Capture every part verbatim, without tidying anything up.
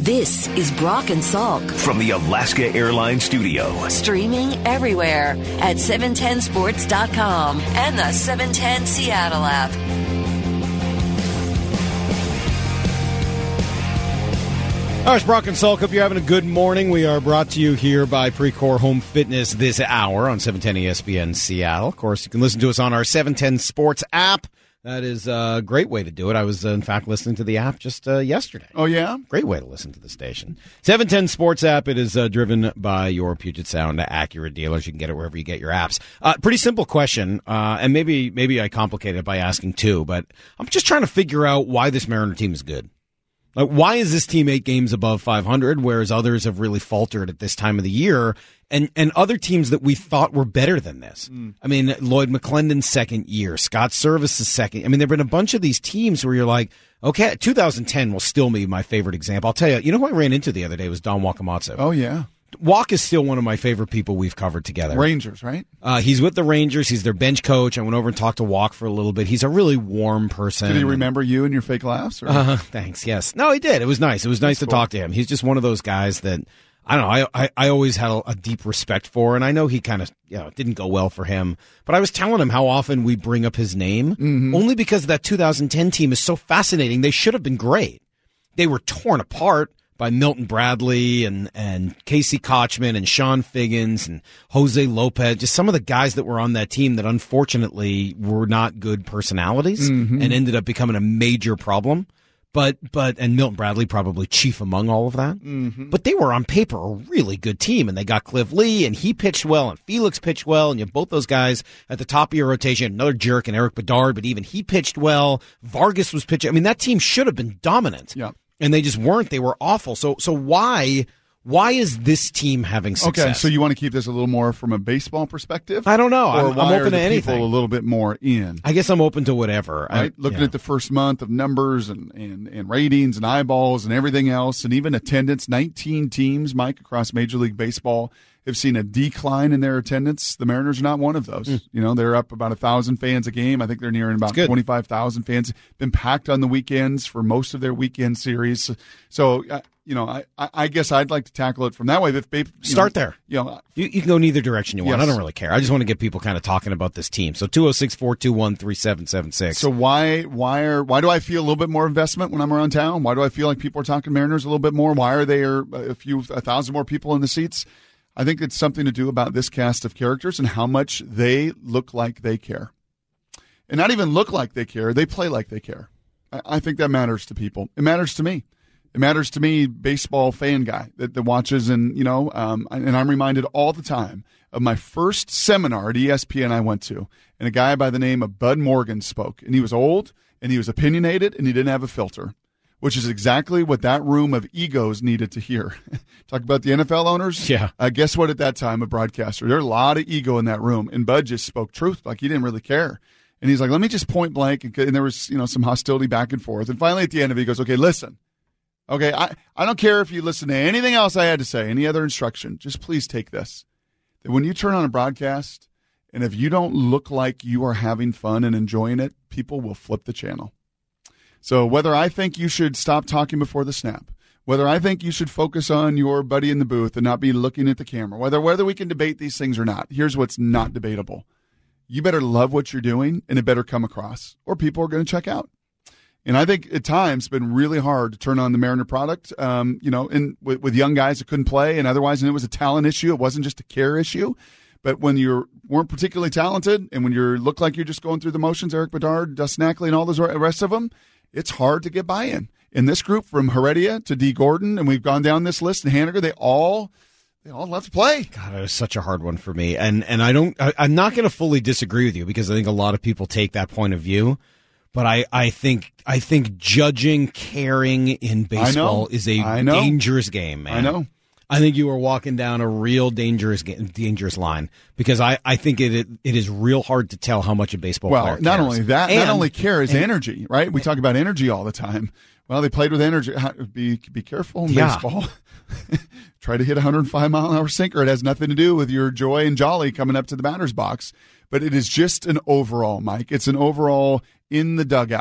This is Brock and Salk from the Alaska Airlines studio. Streaming everywhere at seven ten sports dot com and the seven ten Seattle app. All right, it's Brock and Salk. Hope you're having a good morning. We are brought to you here by Precor Home Fitness this hour on seven ten E S P N Seattle. Of course, you can listen to us on our seven ten Sports app. That is a great way to do it. I was, uh, in fact, listening to the app just uh, yesterday. Oh, yeah? Great way to listen to the station. seven ten Sports app. It is uh, driven by your Puget Sound Acura dealers. You can get it wherever you get your apps. Uh, pretty simple question, uh, and maybe maybe I complicated it by asking two, but I'm just trying to figure out why this Mariner team is good. Like, why is this team eight games above five hundred, whereas others have really faltered at this time of the year, and and other teams that we thought were better than this? Mm. I mean, Lloyd McClendon's second year, Scott Service's second. I mean, there have been a bunch of these teams where you're like, okay, two thousand ten will still be my favorite example. I'll tell you, you know who I ran into the other day was Don Wakamatsu. Oh, yeah. Walk is still one of my favorite people we've covered together. Rangers, right? Uh, he's with the Rangers. He's their bench coach. I went over and talked to Walk for a little bit. He's a really warm person. Did he remember you and your fake laughs? Or? Uh, thanks, yes. No, he did. It was nice. It was nice That's to cool. talk to him. He's just one of those guys that, I don't know, I, I, I always had a, a deep respect for, and I know he kind of, you know, it didn't go well for him. But I was telling him how often we bring up his name, mm-hmm. only because that two thousand ten team is so fascinating. They should have been great. They were torn apart by Milton Bradley and, and Casey Kochman and Sean Figgins and Jose Lopez, just some of the guys that were on that team that unfortunately were not good personalities mm-hmm. and ended up becoming a major problem. But, but, and Milton Bradley probably chief among all of that. Mm-hmm. But they were on paper a really good team, and they got Cliff Lee, and he pitched well, and Felix pitched well, and you have both those guys at the top of your rotation. Another jerk and Eric Bedard, but even he pitched well. Vargas was pitching. I mean, that team should have been dominant. Yeah. And they just weren't. They were awful. So so why why is this team having success? Okay, so you want to keep this a little more from a baseball perspective? I don't know. Or I'm, why I'm open are the to anything. People a little bit more in. I guess I'm open to whatever. Right? I, Looking yeah. at the first month of numbers and, and, and ratings and eyeballs and everything else, and even attendance, nineteen teams, Mike, across Major League Baseball have seen a decline in their attendance. The Mariners are not one of those. Mm. You know, they're up about one thousand fans a game. I think they're nearing about twenty-five thousand fans. Been packed on the weekends for most of their weekend series. So, uh, you know, I, I guess I'd like to tackle it from that way. If they, Start know, there. You know, you, you can go in either direction you want. Yes. I don't really care. I just want to get people kind of talking about this team. So two oh six, four two one, three seven seven six. So why why are why do I feel a little bit more investment when I'm around town? Why do I feel like people are talking Mariners a little bit more? Why are there a few a thousand more people in the seats? I think it's something to do about this cast of characters and how much they look like they care. And not even look like they care, they play like they care. I, I think that matters to people. It matters to me. It matters to me, baseball fan guy that, that watches, and you know, um, and I'm reminded all the time of my first seminar at E S P N I went to, and a guy by the name of Bud Morgan spoke, and he was old, and he was opinionated, and he didn't have a filter, which is exactly what that room of egos needed to hear. Talk about the N F L owners. Yeah. Uh, guess what? At that time, a broadcaster, there was a lot of ego in that room, and Bud just spoke truth, like he didn't really care. And he's like, "Let me just point blank," and, and there was, you know, some hostility back and forth. And finally, at the end of it, he goes, "Okay, listen." Okay, I, I don't care if you listen to anything else I had to say, any other instruction. Just please take this. That when you turn on a broadcast, and if you don't look like you are having fun and enjoying it, people will flip the channel. So whether I think you should stop talking before the snap, whether I think you should focus on your buddy in the booth and not be looking at the camera, whether whether we can debate these things or not, here's what's not debatable. You better love what you're doing, and it better come across, or people are going to check out. And I think at times it's been really hard to turn on the Mariner product, um, you know, and with, with young guys that couldn't play and otherwise, and it was a talent issue. It wasn't just a care issue. But when you weren't particularly talented and when you look like you're just going through the motions, Eric Bedard, Dustin Ackley, and all those rest of them, it's hard to get buy-in. In this group, from Heredia to D. Gordon, and we've gone down this list, and Haniger, they all they all love to play. God, it was such a hard one for me. And and I don't, I, I'm not going to fully disagree with you because I think a lot of people take that point of view. But I, I think I think judging, caring in baseball is a dangerous game, man. I know. I think you are walking down a real dangerous dangerous line because I, I think it, it it is real hard to tell how much a baseball well, player cares. Well, not only that, and, not only care is and, energy, right? We talk about energy all the time. Well, they played with energy. Be be careful in yeah. baseball. Try to hit a one hundred five mile an hour sinker. It has nothing to do with your joy and jolly coming up to the batter's box. But it is just an overall, Mike. It's an overall in the dugout,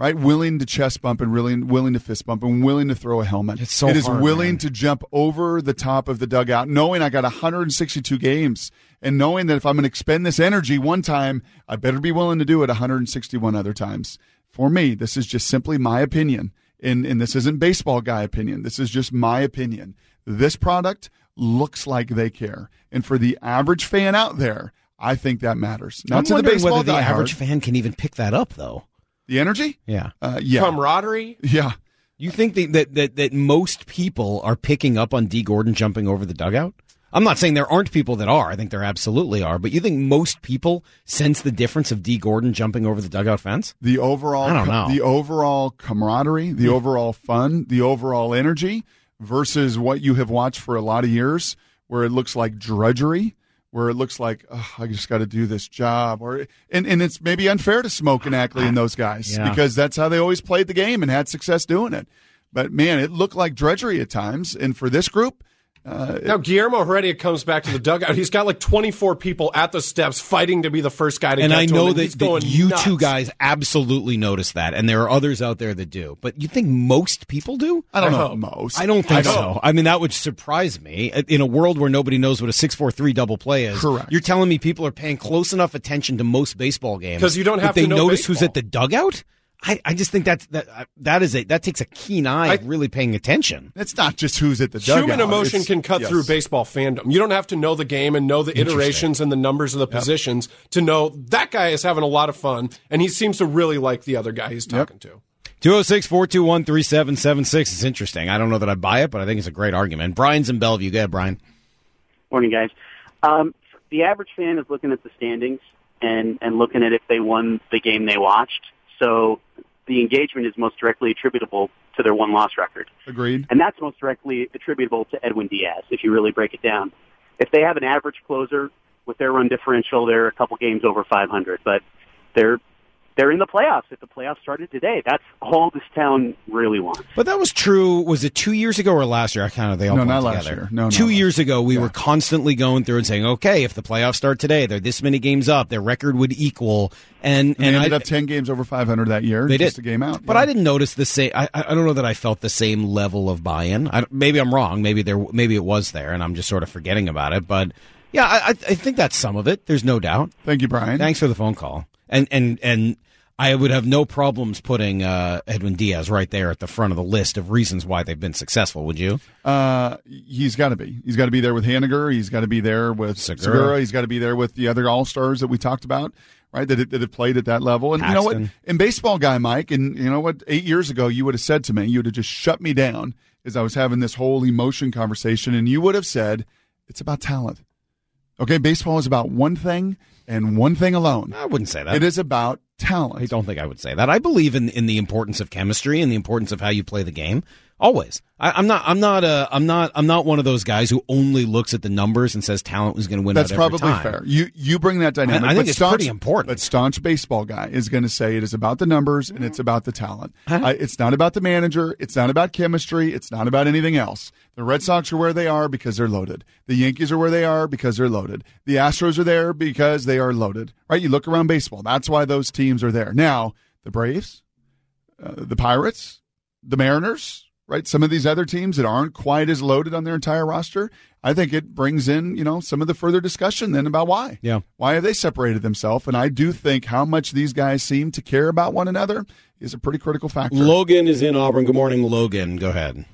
right? Willing to chest bump and really willing to fist bump and willing to throw a helmet. It's so It is hard, willing man. to jump over the top of the dugout, knowing I got one hundred sixty-two games and knowing that if I'm going to expend this energy one time, I better be willing to do it one hundred sixty-one other times. For me, this is just simply my opinion, and, and this isn't baseball guy opinion. This is just my opinion. This product looks like they care. And for the average fan out there, I think that matters. Not I'm to the wondering baseball whether the diehard. average fan can even pick that up, though. The energy? Yeah. Uh, yeah. Camaraderie? Yeah. You think that, that, that, that most people are picking up on D. Gordon jumping over the dugout? I'm not saying there aren't people that are. I think there absolutely are. But you think most people sense the difference of D. Gordon jumping over the dugout fence? The overall, I don't know. the overall camaraderie, the overall fun, the overall energy versus what you have watched for a lot of years, where it looks like drudgery, where it looks like, oh, I just got to do this job, or and, and it's maybe unfair to Smoke and Ackley and those guys Yeah. because that's how they always played the game and had success doing it. But man, it looked like drudgery at times, and for this group. Uh, Now, Guillermo Heredia comes back to the dugout. He's got like twenty-four people at the steps fighting to be the first guy to And get I to him, know and that, he's that going you nuts. two guys absolutely notice that, and there are others out there that do. But you think most people do? I don't I know hope. most. I don't think I so. I mean, that would surprise me. In a world where nobody knows what a six four three double play is, Correct. You're telling me people are paying close enough attention to most baseball games 'Cause you don't that have they to know notice who's baseball. at the dugout? I, I just think that's, that uh, that is a that takes a keen eye I- of really paying attention. It's not just who's at the dugout. Human emotion It's- can cut yes. through baseball fandom. You don't have to know the game and know the iterations and the numbers of the positions to know that guy is having a lot of fun, and he seems to really like the other guy he's talking to. two oh six, four two one, three seven seven six is interesting. I don't know that I buy it, but I think it's a great argument. Brian's in Bellevue. Go ahead, Brian. Morning, guys. Um, the average fan is looking at the standings and, and looking at if they won the game they watched. So the engagement is most directly attributable to their one-loss record. Agreed. And that's most directly attributable to Edwin Diaz, if you really break it down. If they have an average closer with their run differential, they're a couple games over five hundred. But they're they're in the playoffs. If the playoffs started today, that's all this town really wants. But that was true. Was it two years ago or last year? I kind of they all No, blend not last together. year. No, no, two last years ago, we Yeah. were constantly going through and saying, okay, if the playoffs start today, they're this many games up. Their record would equal, and And they and ended I, up ten games over five hundred that year. They just did. a game out. But Yeah. I didn't notice the same. I, I don't know that I felt the same level of buy-in. I, maybe I'm wrong. Maybe there. Maybe it was there, and I'm just sort of forgetting about it. But yeah, I, I I think that's some of it. There's no doubt. Thank you, Brian. Thanks for the phone call. And and and I would have no problems putting uh, Edwin Diaz right there at the front of the list of reasons why they've been successful. Would you? Uh, he's got to be. He's got to be there with Haniger. He's got to be there with Segura. Segura. He's got to be there with the other All Stars that we talked about, right? That that have played at that level. And you know what? Paxton. In baseball, guy Mike, and you know what? Eight years ago, you would have said to me, you would have just shut me down as I was having this whole emotion conversation, and you would have said, "It's about talent." Okay, baseball is about one thing and one thing alone. I wouldn't say that. It is about talent. I don't think I would say that. I believe in in the importance of chemistry and the importance of how you play the game. Always. I, I'm not. I'm not. A, I'm not. I'm not one of those guys who only looks at the numbers and says talent was going to win. That's out every probably time. fair. You you bring that dynamic. I- I think but it's staunch, pretty important. But staunch baseball guy is going to say it is about the numbers and it's about the talent. Huh? I, it's not about the manager. It's not about chemistry. It's not about anything else. The Red Sox are where they are because they're loaded. The Yankees are where they are because they're loaded. The Astros are there because they are loaded. Right? You look around baseball. That's why those teams are there. Now the Braves, uh, the Pirates, the Mariners. Right, some of these other teams that aren't quite as loaded on their entire roster, I think it brings in, you know, some of the further discussion then about why. Yeah. Why have they separated themselves? And I do think how much these guys seem to care about one another is a pretty critical factor. Logan is in Auburn. Good morning, Logan. Go ahead.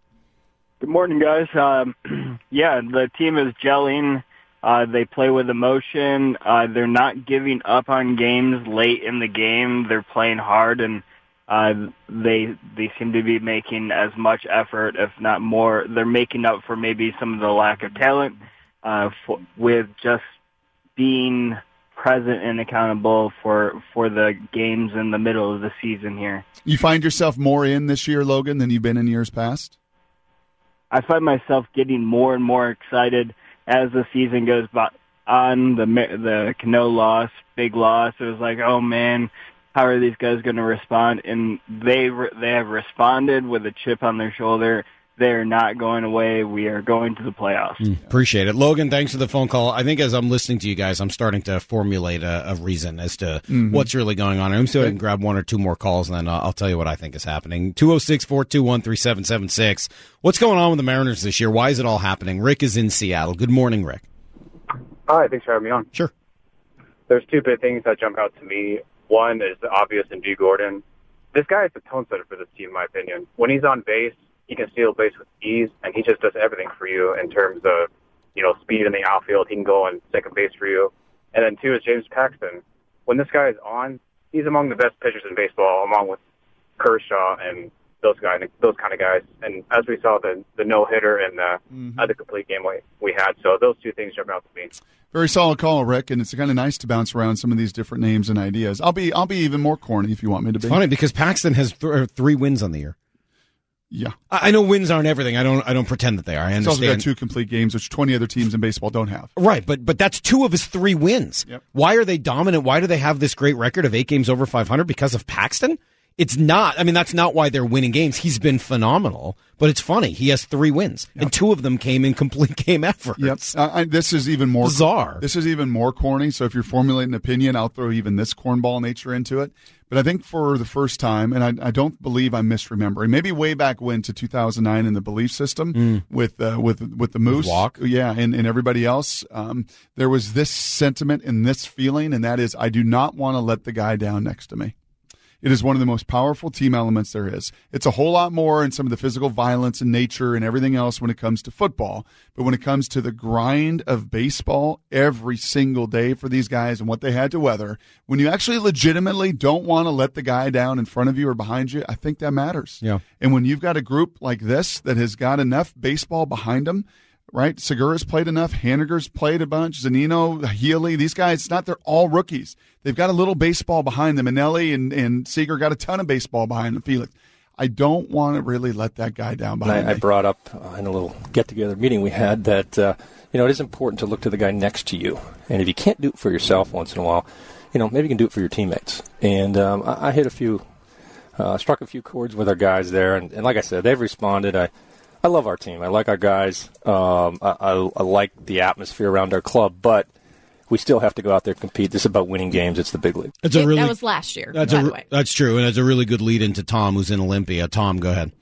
Good morning, guys. Um, yeah, the team is gelling. Uh, they play with emotion. Uh, they're not giving up on games late in the game. They're playing hard, and uh, they they seem to be making as much effort, if not more. They're making up for maybe some of the lack of talent uh, for, with just being present and accountable for for the games in the middle of the season here. You find yourself more in this year, Logan, than you've been in years past? I find myself getting more and more excited as the season goes by. On the the Cano loss, big loss, it was like, oh man, how are these guys going to respond? And they they have responded with a chip on their shoulder. they're not going away. We are going to the playoffs. Mm, appreciate it. Logan, thanks for the phone call. I think as I'm listening to you guys, I'm starting to formulate a, a reason as to mm-hmm. what's really going on. I'm still going to grab one or two more calls, and then I'll, I'll tell you what I think is happening. two oh six, four two one, three seven seven six. What's going on with the Mariners this year? Why is it all happening? Rick is in Seattle. Good morning, Rick. Hi, thanks for having me on. Sure. There's two big things that jump out to me. One is the obvious in G. Gordon. This guy is the tone setter for this team, in my opinion. When he's on base, he can steal base with ease, and he just does everything for you in terms of, you know, speed in the outfield. He can go on second base for you. And then two is James Paxton. When this guy is on, he's among the best pitchers in baseball, along with Kershaw and those guys, those kind of guys. And as we saw, the the no hitter and the mm-hmm. other complete game we we had. So those two things jump out to me. Very solid call, Rick, and it's kind of nice to bounce around some of these different names and ideas. I'll be I'll be even more corny if you want me to be. It's funny because Paxton has th- three wins on the year. Yeah, I, I know wins aren't everything. I don't I don't pretend that they are. I understand. He's also got two complete games, which twenty other teams in baseball don't have. Right, but but that's two of his three wins. Yep. Why are they dominant? Why do they have this great record of eight games over five hundred? Because of Paxton? It's not. I mean, that's not why they're winning games. He's been phenomenal, but it's funny. He has three wins, yep. and two of them came in complete game efforts. Yep. Uh, I, this is even more bizarre. This is even more corny. So if you're formulating an opinion, I'll throw even this cornball nature into it. But I think for the first time, and I, I don't believe I'm misremembering, maybe way back when to two thousand nine in the belief system mm. with uh, with with the Moose, with Walk. yeah, and, and everybody else, um, there was this sentiment and this feeling, and that is, I do not want to let the guy down next to me. It is one of the most powerful team elements there is. It's a whole lot more in some of the physical violence and nature and everything else when it comes to football. But when it comes to the grind of baseball every single day for these guys and what they had to weather, when you actually legitimately don't want to let the guy down in front of you or behind you, I think that matters. Yeah. And when you've got a group like this that has got enough baseball behind them, right? Segura's played enough. Haniger's played a bunch. Zanino, Healy, these guys, it's not they're all rookies. They've got a little baseball behind them. Manelli and, and Seager got a ton of baseball behind them. Felix, I don't want to really let that guy down behind I, me. I brought up uh, in a little get-together meeting we had that, uh, you know, it is important to look to the guy next to you. And if you can't do it for yourself once in a while, you know, maybe you can do it for your teammates. And um, I, I hit a few, uh, struck a few chords with our guys there. And, and like I said, they've responded. I I love our team. I like our guys. Um, I, I, I like the atmosphere around our club, but we still have to go out there and compete. This is about winning games. It's the big league. It's a really, that was last year, that's by a, the way. That's true, and it's a really good lead into Tom, who's in Olympia. Tom, go ahead.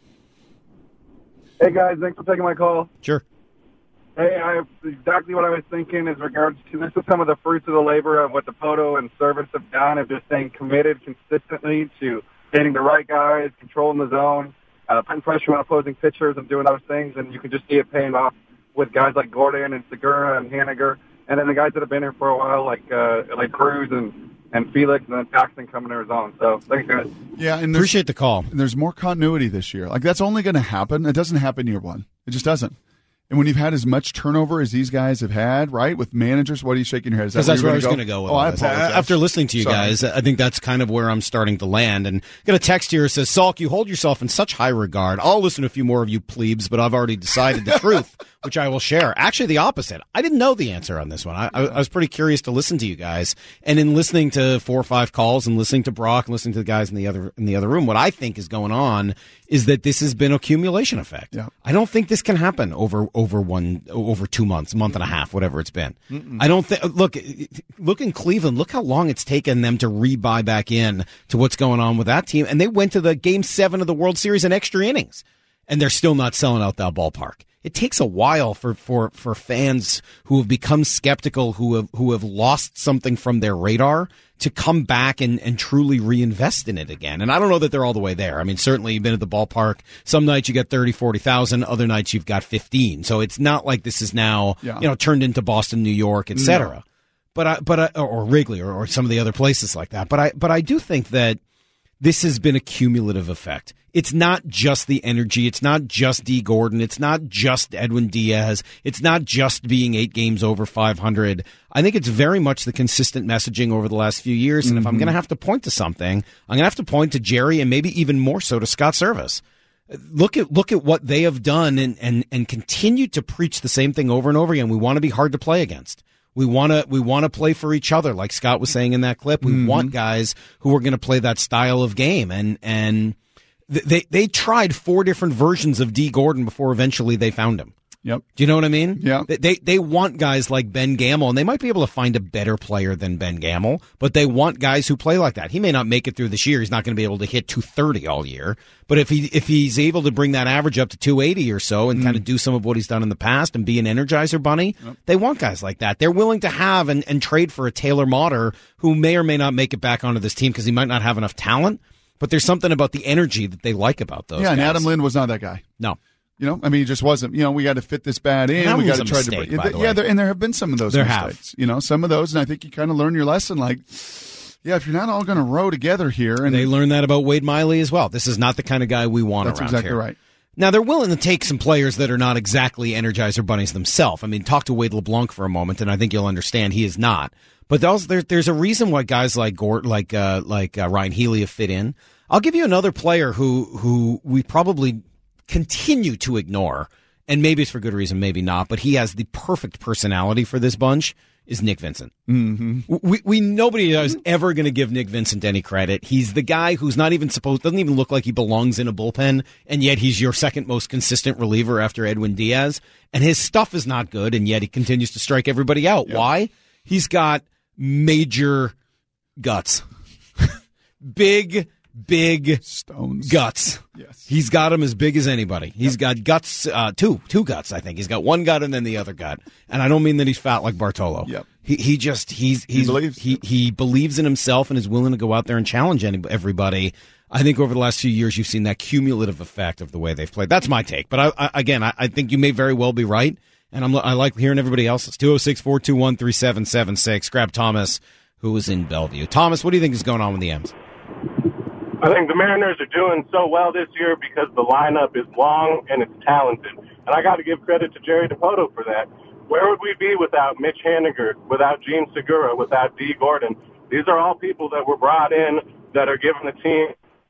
Hey, guys. Thanks for taking my call. Sure. Hey, I exactly what I was thinking in regards to this is some of the fruits of the labor of what Dipoto and servants have done of just staying committed consistently to getting the right guys, controlling the zone, Uh, putting pressure on opposing pitchers and doing those things, and you can just see it paying off with guys like Gordon and Segura and Haniger, and then the guys that have been here for a while, like uh, like Cruz and, and Felix, and then Paxton coming to his own. So thanks, guys. Yeah, and appreciate the call. And there's more continuity this year. Like that's only going to happen. It doesn't happen year one. It just doesn't. And when you've had as much turnover as these guys have had, right, with managers, what are you shaking your head? Because that that's where I was going to go with oh, all I this. apologize. After listening to you Sorry. guys, I think that's kind of where I'm starting to land. And got a text here that says, Salk, you hold yourself in such high regard. I'll listen to a few more of you plebes, but I've already decided the truth, which I will share. Actually, the opposite. I didn't know the answer on this one. I, I, I was pretty curious to listen to you guys. And in listening to four or five calls and listening to Brock and listening to the guys in the other in the other room, what I think is going on is that this has been accumulation effect. Yeah. I don't think this can happen over over one over two months, month and a half, whatever it's been. Mm-mm. I don't think. Look, look in Cleveland. Look how long it's taken them to re-buy back in to what's going on with that team, and they went to the Game Seven of the World Series in extra innings, and they're still not selling out that ballpark. It takes a while for, for, for fans who have become skeptical, who have who have lost something from their radar, to come back and, and truly reinvest in it again. And I don't know that they're all the way there. I mean, certainly you've been at the ballpark. Some nights you get thirty, forty thousand. Other nights you've got fifteen. So it's not like this is now, yeah. you know, turned into Boston, New York, et cetera. No. But I, but I, or Wrigley or, or some of the other places like that. But I, but I do think that this has been a cumulative effect. It's not just the energy. It's not just D. Gordon. It's not just Edwin Diaz. It's not just being eight games over five hundred. I think it's very much the consistent messaging over the last few years. And mm-hmm. if I'm going to have to point to something, I'm going to have to point to Jerry and maybe even more so to Scott Servais. Look at look at what they have done and, and, and continue to preach the same thing over and over again. We want to be hard to play against. We want to we want to play for each other, like Scott was saying in that clip. We mm-hmm. want guys who are going to play that style of game, and and they they tried four different versions of D. Gordon before eventually they found him. Yep. Do you know what I mean? Yeah. They, they they want guys like Ben Gamel, and they might be able to find a better player than Ben Gamel, but they want guys who play like that. He may not make it through this year. He's not going to be able to hit two thirty all year. But if he if he's able to bring that average up to two eighty or so and mm. kind of do some of what he's done in the past and be an Energizer bunny, yep. they want guys like that. They're willing to have and, and trade for a Taylor Motter who may or may not make it back onto this team because he might not have enough talent. But there's something about the energy that they like about those yeah, guys. And Adam Lind was not that guy. No. You know, I mean, he just wasn't. You know, we got to fit this bad in. We got to try mistake, to. By the yeah, way. there, and there have been some of those there mistakes. Have. You know, some of those, and I think you kind of learn your lesson. Like, yeah, if you're not all going to row together here, and they learned that about Wade Miley as well. This is not the kind of guy we want that's around exactly here. right. Now they're willing to take some players that are not exactly Energizer bunnies themselves. I mean, talk to Wade LeBlanc for a moment, and I think you'll understand he is not. But there's there, there's a reason why guys like Gort, like uh, like uh, Ryan Healy have fit in. I'll give you another player who who we probably continue to ignore. And maybe it's for good reason, maybe not, but he has the perfect personality for this bunch, is Nick Vincent. Mm-hmm. We, we nobody is ever going to give Nick Vincent any credit. He's the guy who's not even supposed, doesn't even look like he belongs in a bullpen, and yet he's your second most consistent reliever after Edwin Diaz. And his stuff is not good, and yet he continues to strike everybody out. Yep. Why? He's got major guts. Big Big stones guts. Yes, he's got them as big as anybody. He's yep. got guts, uh, two two guts. I think he's got one gut and then the other gut. And I don't mean that he's fat like Bartolo. Yep. He he just he's he's he believes. he he believes in himself and is willing to go out there and challenge any, everybody. I think over the last few years you've seen that cumulative effect of the way they've played. That's my take. But I, I, again, I, I think you may very well be right. And I'm I like hearing everybody else's. two oh six, four two one, three seven seven six. Grab Thomas, who is in Bellevue. Thomas, what do you think is going on with the M's? I think the Mariners are doing so well this year because the lineup is long and it's talented. And I got to give credit to Jerry Dipoto for that. Where would we be without Mitch Haniger, without Gene Segura, without Dee Gordon? These are all people that were brought in that are giving the team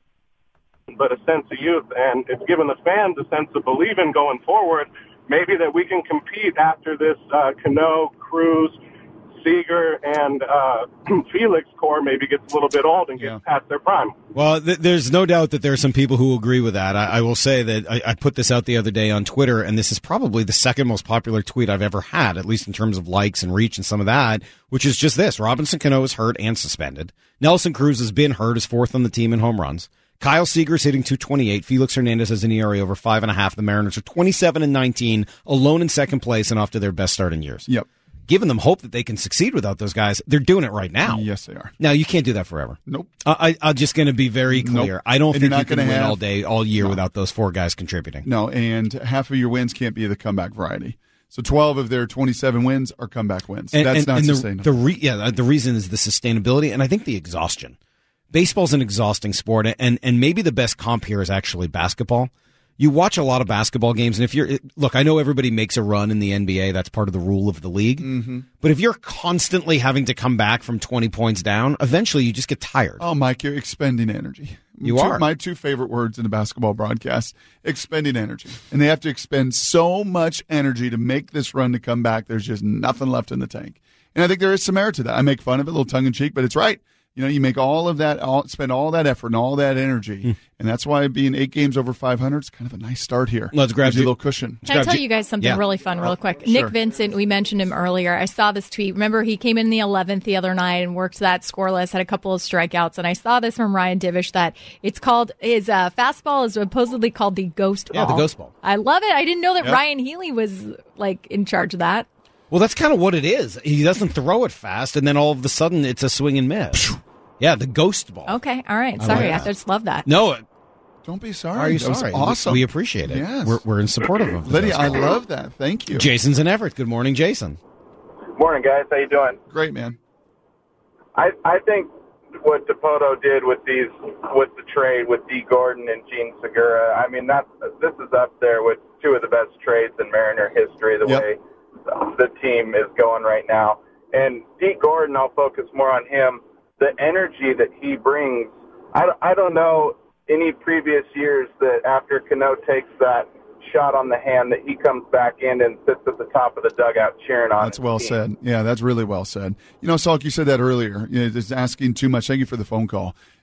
but a sense of youth, and it's given the fans a sense of believing going forward, maybe that we can compete after this uh, Cano, Cruz, Seager, and uh, Felix core maybe gets a little bit old and gets yeah. past their prime. Well, th- there's no doubt that there are some people who agree with that. I, I will say that I, I put this out the other day on Twitter, and this is probably the second most popular tweet I've ever had, at least in terms of likes and reach and some of that, which is just this. Robinson Cano is hurt and suspended. Nelson Cruz has been hurt, is fourth on the team in home runs. Kyle Seager is hitting two twenty-eight. Felix Hernandez has an E R A over five and a half. The Mariners are twenty-seven and nineteen, alone in second place and off to their best start in years. Yep. Giving them hope that they can succeed without those guys. They're doing it right now. Yes, they are. Now, you can't do that forever. Nope. I, I'm just going to be very clear. Nope. I don't and think you can win have, all day, all year no. without those four guys contributing. No, and half of your wins can't be the comeback variety. So twelve of their twenty-seven wins are comeback wins. And, That's and, not and the, sustainable. The re, yeah, the reason is the sustainability, and I think the exhaustion. Baseball's an exhausting sport, and, and maybe the best comp here is actually basketball. You watch a lot of basketball games, and if you're look, I know everybody makes a run in the N B A. That's part of the rule of the league. Mm-hmm. But if you're constantly having to come back from twenty points down, eventually you just get tired. Oh, Mike, you're expending energy. You two, are. My two favorite words in a basketball broadcast, expending energy. And they have to expend so much energy to make this run to come back. There's just nothing left in the tank. And I think there is some merit to that. I make fun of it, a little tongue-in-cheek, but it's right. You know, you make all of that, all, spend all that effort and all that energy, mm. and that's why being eight games over five hundred is kind of a nice start here. Let's grab you a little cushion. Can I tell you guys something yeah. really fun, real quick? Sure. Nick Vincent, we mentioned him earlier. I saw this tweet. Remember, he came in the eleventh the other night and worked that scoreless, had a couple of strikeouts, and I saw this from Ryan Divish that it's called his uh, fastball is supposedly called the ghost ball. Yeah, the ghost ball. I love it. I didn't know that yep. Ryan Healy was like in charge of that. Well, that's kind of what it is. He doesn't throw it fast, and then all of a sudden it's a swing and miss. Yeah, the ghost ball. Okay, all right. Sorry, I, like I just love that. No, don't be sorry. Are you that sorry? Was awesome. We, we appreciate it. Yes. We're, we're in support of it. Lydia, I love that. Thank you. Jason's in Everett. Good morning, Jason. Morning, guys. How you doing? Great, man. I I think what Dipoto did with these with the trade with Dee Gordon and Gene Segura, I mean, that's this is up there with two of the best trades in Mariner history. The yep. way the team is going right now, and Dee Gordon, I'll focus more on him. The energy that he brings, I, I don't know any previous years that after Cano takes that shot on the hand that he comes back in and sits at the top of the dugout cheering on. That's well team. said. Yeah, that's really well said. You know, Salk, you said that earlier. You know, just asking too much. Thank you for the phone call.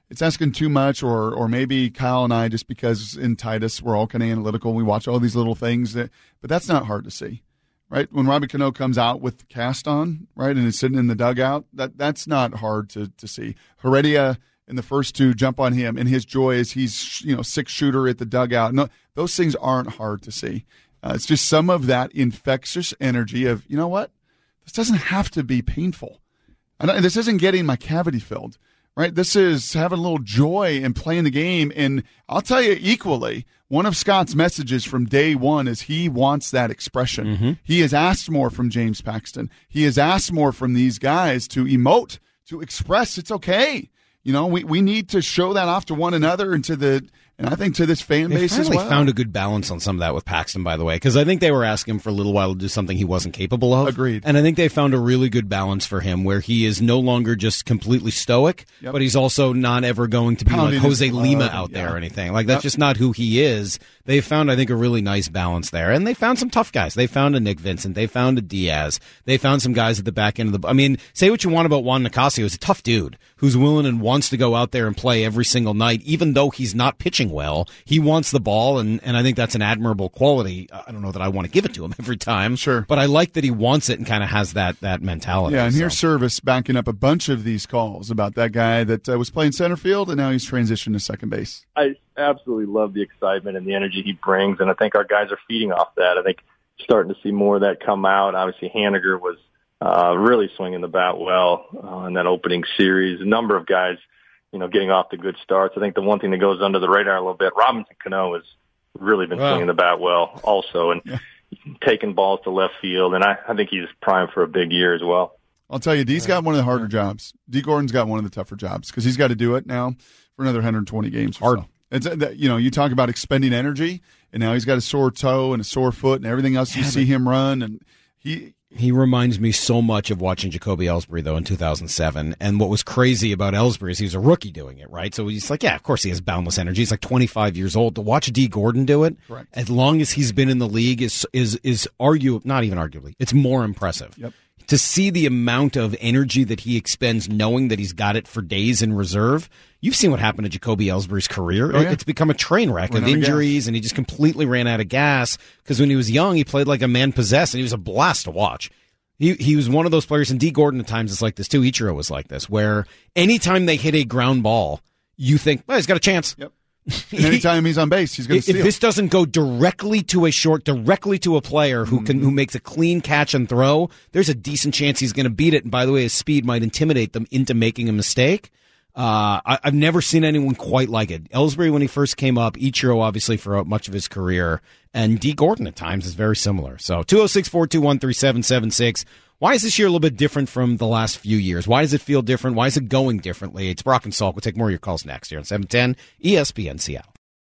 it's asking too much, or or maybe Kyle and I, just because in Titus we're all kind of analytical and we watch all these little things, that, but that's not hard to see, right? When Robbie Cano comes out with the cast on, right, and is sitting in the dugout, that that's not hard to, to see. Heredia in the first two jump on him, and his joy is he's, you know, six shooter at the dugout. No, those things aren't hard to see. Uh, it's just some of that infectious energy of, you know what, this doesn't have to be painful. I don't, this isn't getting my cavity filled, right? This is having a little joy and playing the game. And I'll tell you equally, one of Scott's messages from day one is he wants that expression. Mm-hmm. He has asked more from James Paxton. He has asked more from these guys to emote, to express it's okay. You know, we, we need to show that off to one another and to the and I think to this fan they base as finally well. Found a good balance on some of that with Paxton, by the way, because I think they were asking him for a little while to do something he wasn't capable of. Agreed. And I think they found a really good balance for him where he is no longer just completely stoic, yep. but he's also not ever going to be Pounding like Jose Lima out yeah. there or anything. Like, that's yep. just not who he is. They found, I think, a really nice balance there. And they found some tough guys. They found a Nick Vincent. They found a Diaz. They found some guys at the back end of the... I mean, say what you want about Juan Nicasio. He's a tough dude who's willing and wants to go out there and play every single night, even though he's not pitching well. He wants the ball, and, and I think that's an admirable quality. I don't know that I want to give it to him every time. Sure. But I like that he wants it and kind of has that that mentality. Yeah, and so. here's Service backing up a bunch of these calls about that guy that uh, was playing center field, and now he's transitioned to second base. I absolutely love the excitement and the energy he brings, and I think our guys are feeding off that. I think starting to see more of that come out. Obviously, Haniger was uh, really swinging the bat well uh, in that opening series. A number of guys, you know, getting off to good starts. I think the one thing that goes under the radar a little bit, Robinson Cano has really been wow. swinging the bat well also, and yeah. taking balls to left field, and I, I think he's primed for a big year as well. I'll tell you, D's got one of the harder jobs. D. Gordon's got one of the tougher jobs because he's got to do it now for another one hundred twenty games. Hard. So. It's, you know, you talk about expending energy, and now he's got a sore toe and a sore foot and everything else. You yeah, see him run, and he he reminds me so much of watching Jacoby Ellsbury though in two thousand seven. And what was crazy about Ellsbury is he was a rookie doing it, right? So he's like, yeah, of course he has boundless energy. He's like twenty-five years old. To watch D. Gordon do it, Correct. as long as he's been in the league, is is is argue not even arguably, it's more impressive. Yep. To see the amount of energy that he expends knowing that he's got it for days in reserve. You've seen what happened to Jacoby Ellsbury's career. Oh, yeah. It's become a train wreck ran of injuries, of and he just completely ran out of gas because when he was young, he played like a man possessed, and he was a blast to watch. He he was one of those players, and D. Gordon at times is like this too. Ichiro was like this, where anytime they hit a ground ball, you think, well, he's got a chance. Yep. And anytime he's on base, he's going to steal. If this doesn't go directly to a short, directly to a player who can who makes a clean catch and throw, there's a decent chance he's going to beat it. And by the way, his speed might intimidate them into making a mistake. Uh, I, I've never seen anyone quite like it. Ellsbury when he first came up, Ichiro obviously for much of his career, and D. Gordon at times is very similar. So two oh six, four two one, three seven seven six. Why is this year a little bit different from the last few years? Why does it feel different? Why is it going differently? It's Brock and Salk. We'll take more of your calls next here on seven ten E S P N Seattle.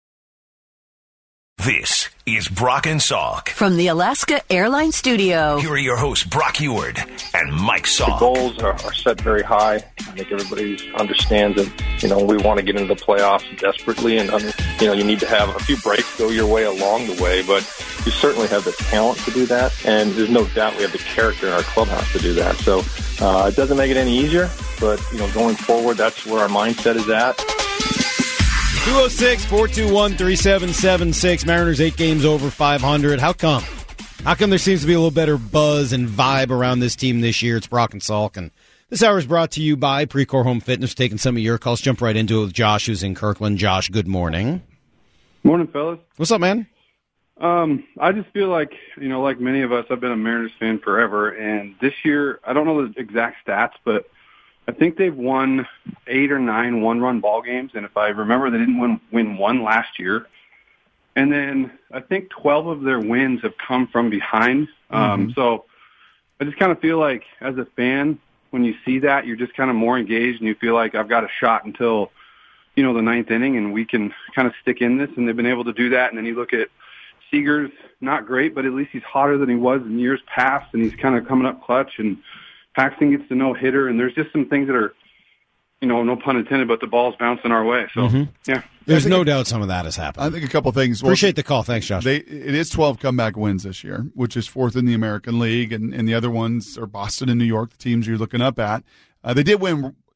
This is Brock and Salk. From the Alaska Airlines Studio. Here are your hosts, Brock Eward and Mike Salk. The goals are, are set very high. I think everybody understands that, you know, we want to get into the playoffs desperately, and, you know, you need to have a few breaks go your way along the way, but you certainly have the talent to do that, and there's no doubt we have the character in our clubhouse to do that. So uh, it doesn't make it any easier, but, you know, going forward, that's where our mindset is at. two oh six, four two one, three seven seven six. Mariners eight games over five hundred. How come? How come there seems to be a little better buzz and vibe around this team this year? It's Brock and Salk, and this hour is brought to you by Precor Home Fitness. Taking some of your calls. Jump right into it with Josh, who's in Kirkland. Josh, good morning. Morning, fellas. What's up, man? Um, I just feel like, you know, like many of us, I've been a Mariners fan forever, and this year, I don't know the exact stats, but I think they've won eight or nine one-run ball games, and if I remember, they didn't win, win one last year. And then I think twelve of their wins have come from behind. Mm-hmm. Um, so I just kind of feel like, as a fan, when you see that, you're just kind of more engaged, and you feel like I've got a shot until, you know, the ninth inning, and we can kind of stick in this, and they've been able to do that. And then you look at Seager's not great, but at least he's hotter than he was in years past, and he's kind of coming up clutch, and Paxton gets the no-hitter, and there's just some things that are, you know, no pun intended, but the ball's bouncing our way. So, mm-hmm. yeah. There's no doubt some of that has happened. I think a couple things. Appreciate well, the call. Thanks, Josh. They, it is twelve comeback wins this year, which is fourth in the American League, and, and the other ones are Boston and New York, the teams you're looking up at. Uh, they did win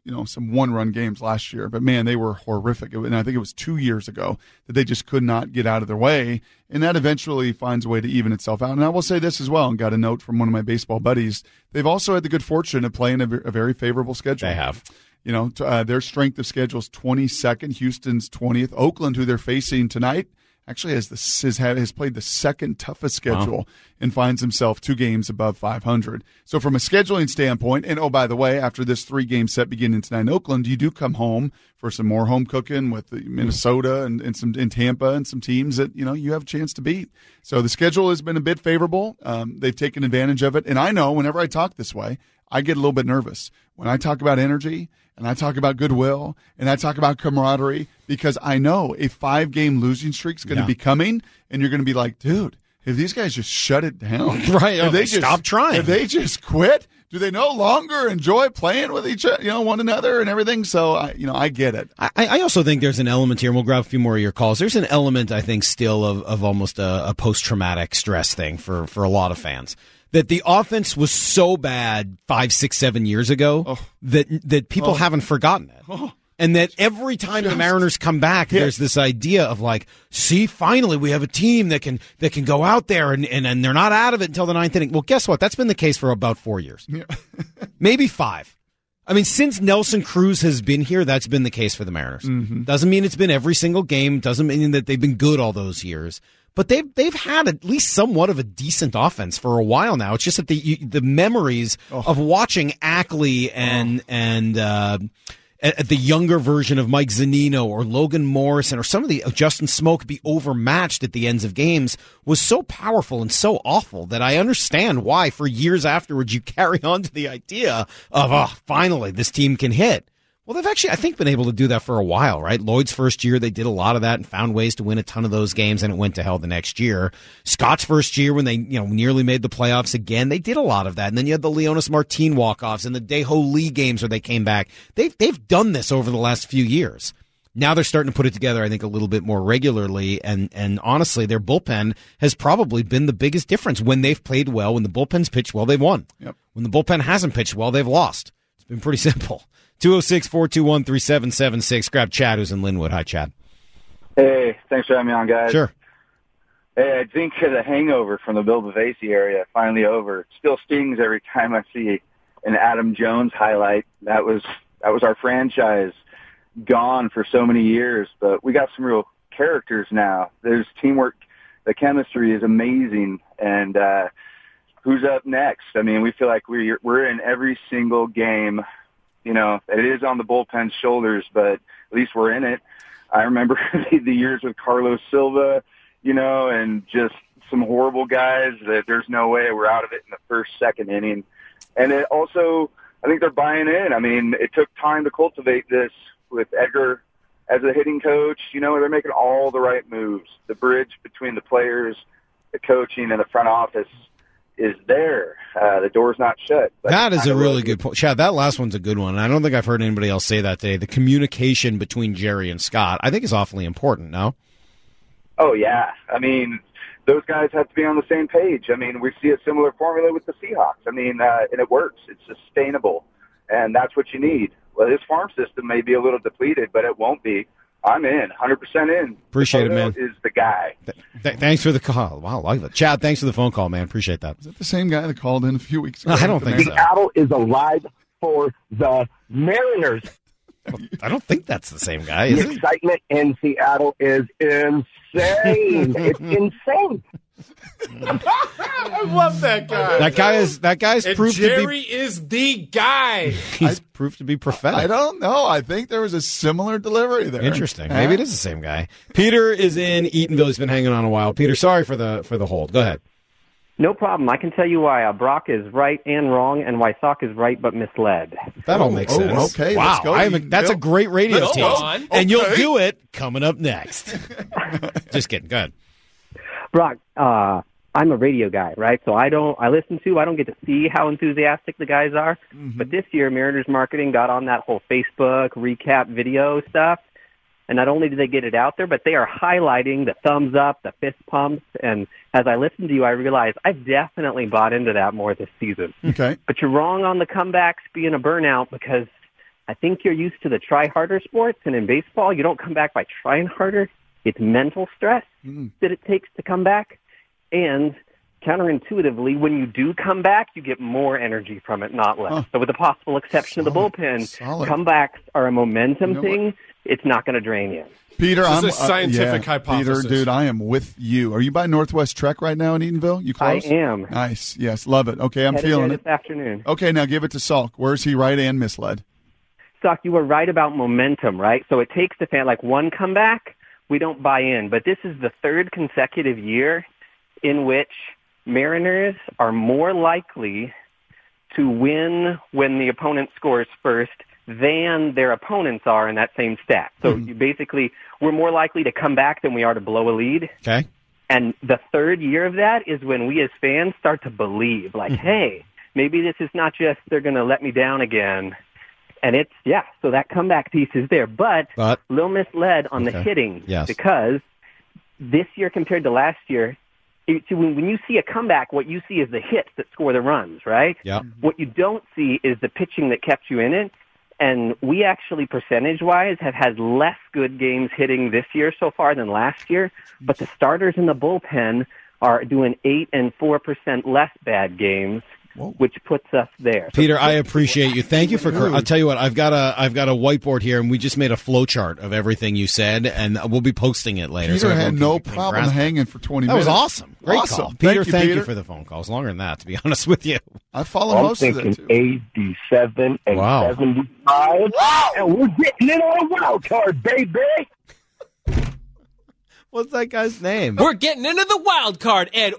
you know, some one-run games last year, but man, they were horrific. And I think it was two years ago that they just could not get out of their way, and that eventually finds a way to even itself out. And I will say this as well, and got a note from one of my baseball buddies. They've also had the good fortune of playing a, a very favorable schedule. They have. You know, uh, their strength of schedule is twenty-second, Houston's twentieth. Oakland, who they're facing tonight, actually has the has, has played the second toughest schedule wow. and finds himself two games above five hundred. So from a scheduling standpoint, and oh, by the way, after this three-game set beginning tonight in Oakland, you do come home for some more home cooking with the Minnesota and, and some in Tampa and some teams that, you know, you have a chance to beat. So the schedule has been a bit favorable. Um, they've taken advantage of it. And I know whenever I talk this way, I get a little bit nervous when I talk about energy and I talk about goodwill and I talk about camaraderie, because I know a five-game losing streak is going to Yeah. be coming, and you're going to be like, dude, if these guys just shut it down, Right, if oh, they just stop trying. if they just quit, do they no longer enjoy playing with each other, you know, one another and everything? So, I, you know, I get it. I, I also think there's an element here, and we'll grab a few more of your calls. There's an element, I think, still of, of almost a, a post-traumatic stress thing for, for a lot of fans. That the offense was so bad five, six, seven years ago oh. that that people Oh. haven't forgotten it. Oh. And that every time the Mariners come back, there's this idea of like, see, finally we have a team that can that can go out there and, and, and they're not out of it until the ninth inning. Well, guess what? That's been the case for about four years. Yeah. Maybe five. I mean, since Nelson Cruz has been here, that's been the case for the Mariners. Mm-hmm. Doesn't mean it's been every single game. Doesn't mean that they've been good all those years. But they've they've had at least somewhat of a decent offense for a while now. It's just that the you, the memories Oh. of watching Ackley and Oh. and uh, at the younger version of Mike Zunino or Logan Morrison or some of the uh, Justin Smoke be overmatched at the ends of games was so powerful and so awful that I understand why for years afterwards you carry on to the idea of, oh, finally this team can hit. Well, they've actually, I think, been able to do that for a while, right? Lloyd's first year, they did a lot of that and found ways to win a ton of those games, and it went to hell the next year. Scott's first year, when they, you know, nearly made the playoffs again, they did a lot of that. And then you had the Leonis Martin walk-offs and the Deho Lee games where they came back. They've, they've done this over the last few years. Now they're starting to put it together, I think, a little bit more regularly. And, and honestly, their bullpen has probably been the biggest difference. When they've played well, when the bullpen's pitched well, they've won. Yep. When the bullpen hasn't pitched well, they've lost. It's been pretty simple. two oh six, four two one, three seven seven six. Grab Chad, who's in Linwood. Hi, Chad. Hey, thanks for having me on, guys. Sure. Hey, I think the hangover from the Bill Bavasi area finally over. It still stings every time I see an Adam Jones highlight. That was that was our franchise gone for so many years, but we got some real characters now. There's teamwork. The chemistry is amazing, and uh, who's up next? I mean, we feel like we're we're in every single game. You know, it is on the bullpen's shoulders, but at least we're in it. I remember the years with Carlos Silva, you know, and just some horrible guys that there's no way we're out of it in the first, second inning. And it also, I think they're buying in. I mean, it took time to cultivate this with Edgar as a hitting coach. You know, they're making all the right moves. The bridge between the players, the coaching, and the front office is there. Uh, the door's not shut. But that is a really good point. Chad, that last one's a good one. And I don't think I've heard anybody else say that today. The communication between Jerry and Scott, I think, is awfully important, no? Oh, yeah. I mean, those guys have to be on the same page. I mean, we see a similar formula with the Seahawks. I mean, uh, and it works. It's sustainable, and that's what you need. Well, this farm system may be a little depleted, but it won't be. I'm in, one hundred percent in. Appreciate it, man. Is the guy. Th- th- thanks for the call. Wow, I like that. Chad, thanks for the phone call, man. Appreciate that. Is that the same guy that called in a few weeks ago? I don't think so. Seattle is alive for the Mariners. I don't think that's the same guy, is The it? excitement in Seattle is insane. It's insane. I love that guy. That guy is that guy's and proved Jerry to be is the guy. he's proved to be prophetic. I don't know. I think there was a similar delivery there. Interesting. Huh? Maybe it is the same guy. Peter is in Eatonville. He's been hanging on a while. Peter, sorry for the for the hold. Go ahead. No problem. I can tell you why uh, Brock is right and wrong, and why Sock is right but misled. That all makes oh, sense. okay, Wow. let's go. I'm a, that's a great radio Let's tease. go on. And you'll Okay. do it coming up next. Just kidding. Go ahead. Brock, uh, I'm a radio guy, right? So I don't, I listen to, I don't get to see how enthusiastic the guys are. Mm-hmm. But this year, Mariners marketing got on that whole Facebook recap video stuff. And not only do they get it out there, but they are highlighting the thumbs up, the fist pumps. And as I listen to you, I realize I've definitely bought into that more this season. Okay. But you're wrong on the comebacks being a burnout, because I think you're used to the try harder sports, and in baseball, you don't come back by trying harder. It's mental stress mm. that it takes to come back. And counterintuitively, when you do come back, you get more energy from it, not less. Huh. So with the possible exception Solid. of the bullpen, Solid. comebacks are a momentum you know thing. What? It's not going to drain you. Peter, this I'm is a scientific uh, yeah, hypothesis. Peter, dude, I am with you. Are you by Northwest Trek right now in Edenville? You close? I am. Nice. Yes, love it. Okay, I'm Headed feeling there it. This afternoon. Okay, now give it to Salk. Where's he right and misled? Salk, you were right about momentum, right? So it takes the fan like one comeback, we don't buy in. But this is the third consecutive year in which Mariners are more likely to win when the opponent scores first than their opponents are in that same stat. So mm-hmm. you basically, we're more likely to come back than we are to blow a lead. Okay. And the third year of that is when we as fans start to believe, like, mm-hmm. hey, maybe this is not just they're going to let me down again. And it's, yeah, so that comeback piece is there. But, but a little misled on okay. the hitting yes. because this year compared to last year, it, when, when you see a comeback, what you see is the hits that score the runs, right? Yeah. What you don't see is the pitching that kept you in it. And we actually, percentage-wise, have had less good games hitting this year so far than last year. But the starters in the bullpen are doing eight and four percent less bad games, Whoa. which puts us there. Peter, I appreciate you. Thank you for. I'll tell you what. I've got a. I've got a whiteboard here, and we just made a flow chart of everything you said, and we'll be posting it later. Peter so had no problem hanging for twenty that minutes. That was awesome. Great awesome. call, Peter. Thank, you, thank Peter. you for the phone calls. Longer than that, to be honest with you. I follow I'm most of thinking that too. eighty-seven and wow. seventy-five, and we're getting in on a wild card, baby. What's that guy's name? We're getting into the wild card, Ed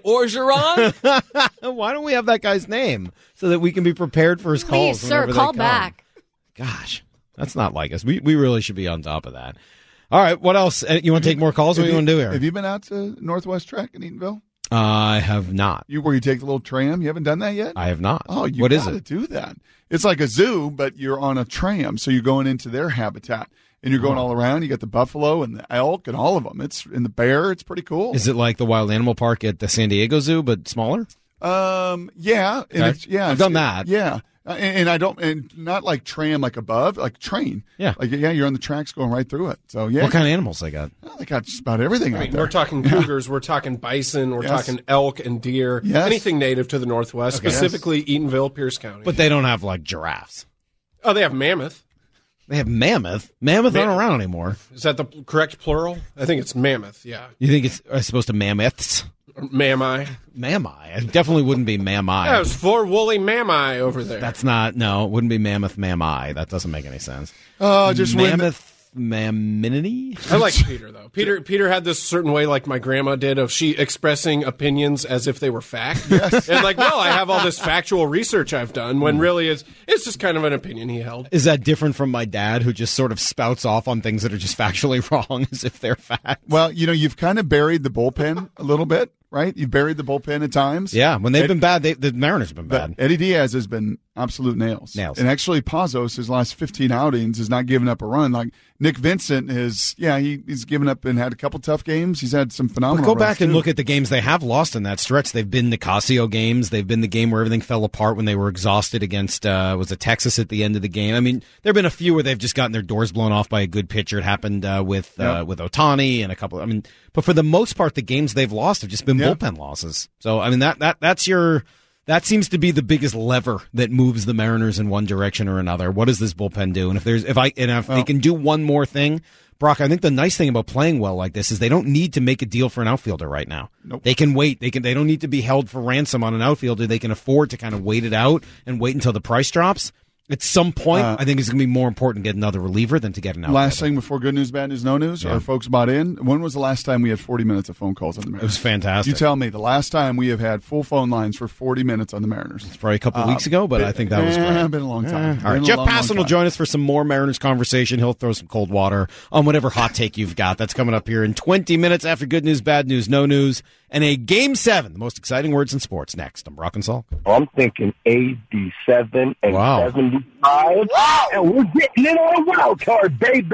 Orgeron. Why don't we have that guy's name so that we can be prepared for his calls? Please, sir, call back. Gosh, that's not like us. We we really should be on top of that. All right, what else? You want to take more calls? What do you want to do here? Have you been out to Northwest Trek in Edenville? Uh, I have not. You where you take the little tram? You haven't done that yet? I have not. Oh, you what gotta is it? do that. It's like a zoo, but you're on a tram, so you're going into their habitat. And you're going all around. You got the buffalo and the elk and all of them. It's in the bear. It's pretty cool. Is it like the wild animal park at the San Diego Zoo, but smaller? Um, yeah, and okay. it's, yeah, I've it's, done that. Yeah, and, and I don't, and not like tram, like above, like train. Yeah, like yeah, you're on the tracks going right through it. So yeah, what kind of animals they got? Well, they got just about everything. I mean, out there. we're talking cougars, yeah. we're talking bison, we're yes. talking elk and deer, yes. anything native to the Northwest, okay. specifically yes. Eatonville, Pierce County. But they don't have like giraffes. Oh, they have mammoth. They have mammoth. Mammoth Mam- aren't around anymore. Is that the correct plural? I think it's mammoth, yeah. You think it's uh, supposed to mammoths? Mammi. Mammi. It definitely wouldn't be mammi. Yeah, it was four woolly mammi over there. That's not, no, it wouldn't be mammoth mammi. That doesn't make any sense. Oh, uh, just mammoth maminity? I like Peter, though. Peter Peter had this certain way, like my grandma did, of she expressing opinions as if they were fact. Yes. And like, no, I have all this factual research I've done, when really it's, it's just kind of an opinion he held. Is that different from my dad, who just sort of spouts off on things that are just factually wrong as if they're fact? Well, you know, you've kind of buried the bullpen a little bit, right? You've buried the bullpen at times. Yeah, when they've Ed, been bad, they, the Mariners have been bad. Eddie Diaz has been absolute nails. Nails. And actually, Pazos, his last fifteen outings, has not given up a run. Like Nick Vincent is, yeah, he, he's given up and had a couple tough games. He's had some phenomenal But go back and too. look at the games they have lost in that stretch. They've been Nicasio games. They've been the game where everything fell apart when they were exhausted against, uh, was it Texas at the end of the game? I mean, there have been a few where they've just gotten their doors blown off by a good pitcher. It happened uh, with uh, yep. with Ohtani and a couple. I mean, but for the most part, the games they've lost have just been yep. bullpen losses. So, I mean, that that that's your... That seems to be the biggest lever that moves the Mariners in one direction or another. What does this bullpen do? And if there's, if I, and if well, they can do one more thing, Brock, I think the nice thing about playing well like this is they don't need to make a deal for an outfielder right now. Nope. They can wait. They can. They don't need to be held for ransom on an outfielder. They can afford to kind of wait it out and wait until the price drops. At some point, uh, I think it's going to be more important to get another reliever than to get an outfielder. Last thing before good news, bad news, no news. Yeah. Our folks bought in. When was the last time we had forty minutes of phone calls on the Mariners? It was fantastic. You tell me the last time we have had full phone lines for forty minutes on the Mariners. It's probably a couple uh, weeks ago, but been, I think that was great. Eh, been a long time. Eh. All right, Jeff Passan will join us for some more Mariners conversation. He'll throw some cold water on whatever hot take you've got. That's coming up here in twenty minutes after good news, bad news, no news, and a game seven. The most exciting words in sports next. I'm Brock and Salk. I'm thinking eighty-seven and wow. seventy-five. And we're getting in on a wild card, baby.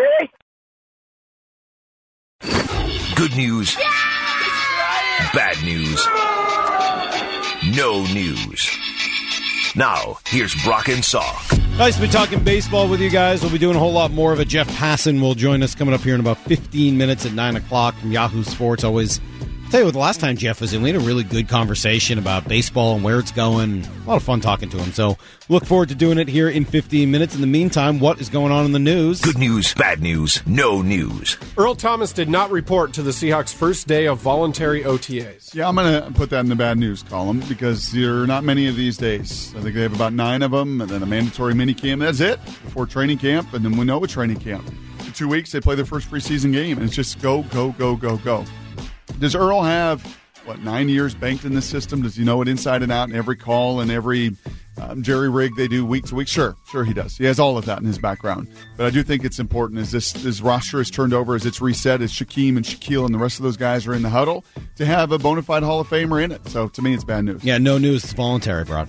Good news. Bad news. No news. Now, here's Brock and Salk. Nice to be talking baseball with you guys. We'll be doing a whole lot more of it. Jeff Passan will join us coming up here in about fifteen minutes at nine o'clock from Yahoo Sports. Always, I'll tell you what, the last time Jeff was in, we had a really good conversation about baseball and where it's going. A lot of fun talking to him. So look forward to doing it here in fifteen minutes. In the meantime, what is going on in the news? Good news, bad news, no news. Earl Thomas did not report to the Seahawks' first day of voluntary O T As. Yeah, I'm going to put that in the bad news column because there are not many of these days. I think they have about nine of them, and then a mandatory minicamp. That's it before training camp, and then we know a training camp. In two weeks, they play their first preseason game, and it's just go, go, go, go, go. Does Earl have, what, nine years banked in this system? Does he know it inside and out and every call and every um, jerry rig they do week to week? Sure, sure he does. He has all of that in his background. But I do think it's important as this, this roster is turned over, as it's reset, as Shaquem and Shaquille and the rest of those guys are in the huddle, to have a bona fide Hall of Famer in it. So to me, it's bad news. Yeah, no news. It's voluntary, bro.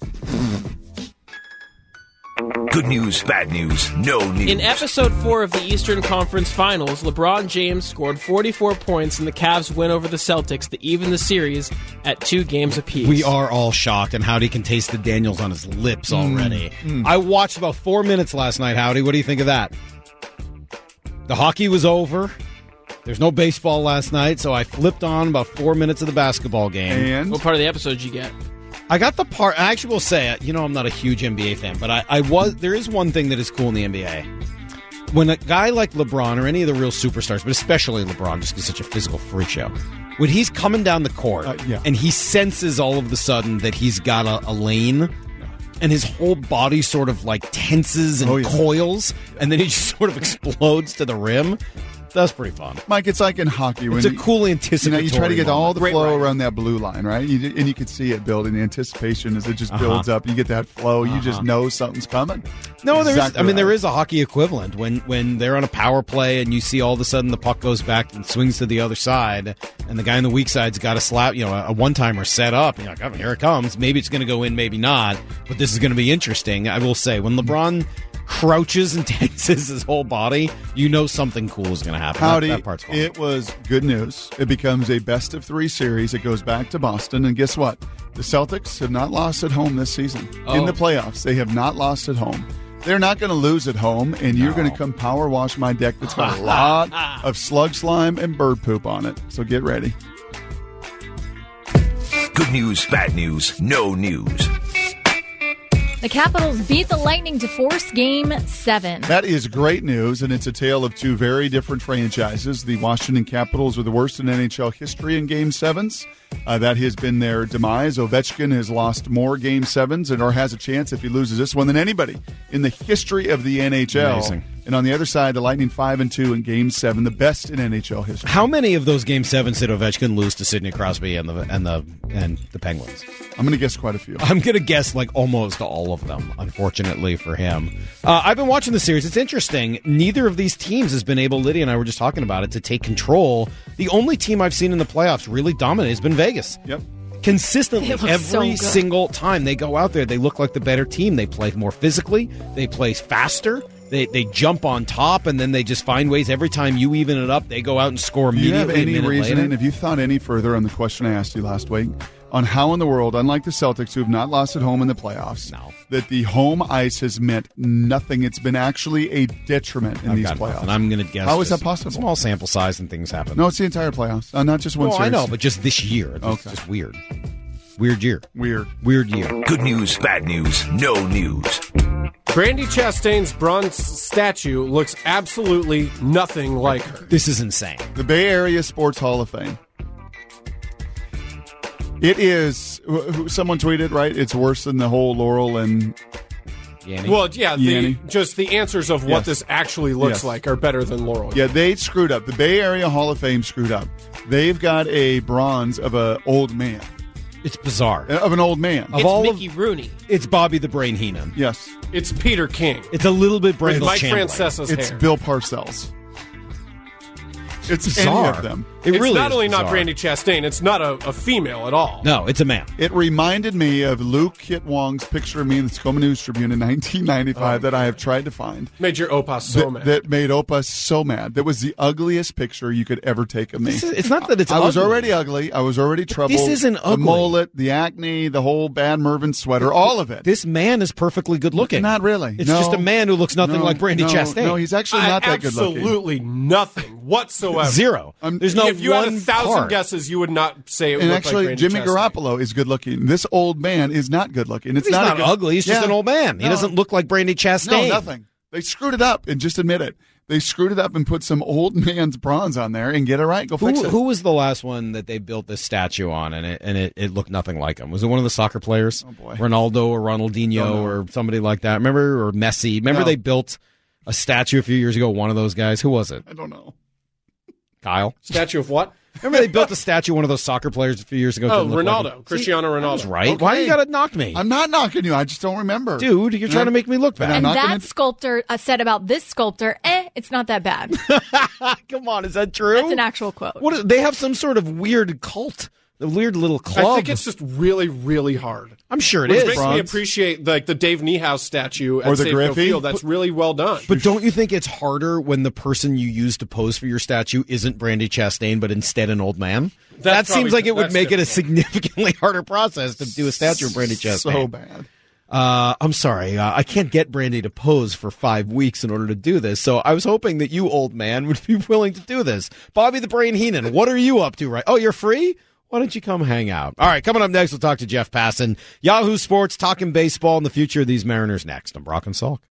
Good news, bad news, no news. In episode four of the Eastern Conference Finals, LeBron James scored forty-four points and the Cavs win over the Celtics to even the series at two games apiece. We are all shocked, and Howdy can taste the Daniels on his lips already. Mm, mm. I watched about four minutes last night, Howdy. What do you think of that? The hockey was over. There's no baseball last night, so I flipped on about four minutes of the basketball game. And what part of the episode did you get? I got the part. I actually will say, you know, I'm not a huge N B A fan, but I, I was. There is one thing that is cool in the N B A. When a guy like LeBron or any of the real superstars, but especially LeBron, just because he's such a physical freak show, when he's coming down the court uh, yeah. and he senses all of the sudden that he's got a, a lane, and his whole body sort of like tenses and oh, yeah. coils, and then he just sort of explodes to the rim. That's pretty fun. Mike, it's like in hockey. When it's a you, cool anticipatory You know, you try to get moment. all the Great flow right. around that blue line, right? You, and you can see it building. The anticipation as it just builds uh-huh. up. You get that flow. Uh-huh. You just know something's coming. No, there exactly is. I mean, right. there is a hockey equivalent when when they're on a power play and you see all of a sudden the puck goes back and swings to the other side, and the guy on the weak side's got a slap, you know, a one timer set up. And you're like, oh, here it comes. Maybe it's going to go in, maybe not. But this is going to be interesting. I will say, when LeBron crouches and tenses his whole body, you know something cool is going to happen. Howdy, that, that part's fun. It was good news. It becomes a best of three series. It goes back to Boston, and guess what? The Celtics have not lost at home this season. Oh. In the playoffs, they have not lost at home. They're not going to lose at home, and you're No. going to come power wash my deck that's got a lot of slug slime and bird poop on it. So get ready. Good news, bad news, no news. The Capitals beat the Lightning to force Game seven. That is great news, and it's a tale of two very different franchises. The Washington Capitals are the worst in N H L history in Game sevens. Uh, that has been their demise. Ovechkin has lost more Game sevens and or has a chance if he loses this one than anybody in the history of the N H L. Amazing. And on the other side, the Lightning five and two in Game seven, the best in N H L history. How many of those Game Sevens did Ovechkin lose to Sidney Crosby and the and the and the Penguins? I'm going to guess quite a few. I'm going to guess like almost all of them, unfortunately for him. Uh, I've been watching the series. It's interesting. Neither of these teams has been able, Lydia and I were just talking about it, to take control. The only team I've seen in the playoffs really dominate has been Vegas. Yep. Consistently, They look every so good. single time they go out there, they look like the better team. They play more physically. They play faster. They they jump on top, and then they just find ways. Every time you even it up, they go out and score Do you immediately. have any a minute reasoning, later. have you thought any further on the question I asked you last week, on how in the world, unlike the Celtics who have not lost at home in the playoffs, No. that the home ice has meant nothing? It's been actually a detriment in I've these got playoffs. nothing. I'm going to guess. How is just that possible? Small sample size and things happen. No, it's the entire playoffs, uh, not just one Well, series. I know, but just this year. It's Okay. just weird. Weird year. Weird. Weird year. Good news, bad news, no news. Brandy Chastain's bronze statue looks absolutely nothing like her. This is insane. The Bay Area Sports Hall of Fame. It is, wh- who- someone tweeted, right? It's worse than the whole Laurel and Yanny. Well, yeah, the, Yanny. just the answers of what Yes. this actually looks Yes. like are better than Laurel. Yeah, they screwed up. The Bay Area Hall of Fame screwed up. They've got a bronze of an old man. It's bizarre. Of an old man. Of It's all Mickey of, Rooney. it's Bobby the Brain Heenan. Yes. It's Peter King. It's a little bit With Brandel Mike Chamberlain. Francesa's It's hair. Bill Parcells. It's bizarre. any of them. It it's really not is only bizarre. not Brandy Chastain, it's not a, a female at all. No, it's a man. It reminded me of Luke Kit Wong's picture of me in the Tacoma News Tribune in nineteen ninety-five Oh, that I have tried to find. Made your Opa so that, mad. That made Opa so mad. That was the ugliest picture you could ever take of me. This is- it's not that it's I was ugly. already ugly. I was already troubled. this isn't The ugly. mullet, the acne, the whole bad Mervyn sweater, all of it. This man is perfectly good looking. Not really. It's No. just a man who looks nothing No, like Brandy no, Chastain. No, he's actually not I- that good looking. Absolutely nothing whatsoever. Zero. There's no If you had one a thousand part. guesses, you would not say it And looked actually, like Brandy Jimmy Chastain. Garoppolo is good looking. This old man is not good looking. It's He's not, not, a good, ugly. He's just Yeah. an old man. He No. doesn't look like Brandy Chastain. No, nothing. They screwed it up and just admit it. They screwed it up and put some old man's bronze on there and get it right. Go fix Who, it. who was the last one that they built this statue on, and it and it, it looked nothing like him? Was it one of the soccer players? Oh, boy. Ronaldo or Ronaldinho Don't know. or somebody like that. Remember, or Messi? Remember No. they built a statue a few years ago. One of those guys. Who was it? I don't know. Kyle. Statue of what? Remember they built a statue of one of those soccer players a few years ago. Oh, Didn't look like Ronaldo. him. Cristiano See, I was Ronaldo. right. Why Okay. you gotta knock me, I'm not knocking you. I just don't remember. dude? You're trying to make me look bad. I'm And not that gonna- sculptor uh, said about this sculptor, eh, it's not that bad. Come on, is that true? That's an actual quote. What is, they have some sort of weird cult, a weird little club. I think it's just really, really hard. I'm sure it Which is. makes me Bronze. appreciate like the Dave Niehaus statue at Or the Safeco Griffey. Field. That's really well done. But don't you think it's harder when the person you use to pose for your statue isn't Brandy Chastain, but instead an old man? That's that seems probably- like it would that's make it a difficult. significantly harder process to do a statue of Brandy Chastain. So bad. Uh, I'm sorry. Uh, I can't get Brandy to pose for five weeks in order to do this. So I was hoping that you, old man, would be willing to do this. Bobby the Brain Heenan, what are you up to right? Oh, you're free? Why don't you come hang out? All right, coming up next, we'll talk to Jeff Passan. Yahoo Sports, talking baseball and the future of these Mariners next. I'm Brock and Salk.